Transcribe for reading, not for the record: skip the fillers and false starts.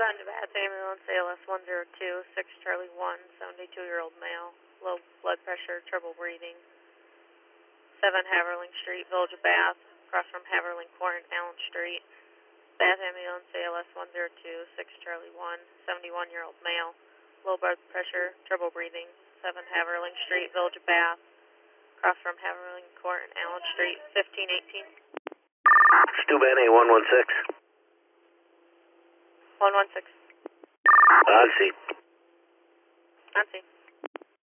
on to Bath Ambulance, ALS 102, 6 Charlie 1, 72-year-old male, low blood pressure, trouble breathing. 7 Haverling Street, Village of Bath, across from Haverling Court and Allen Street. Bath Ambulance, ALS 102, 6 Charlie 1, 71-year-old male, low blood pressure, trouble breathing. 7 Haverling Street, Village of Bath, across from Haverling Court and Allen Street, 1518. Stu Benny, 116. 116. On scene. On scene.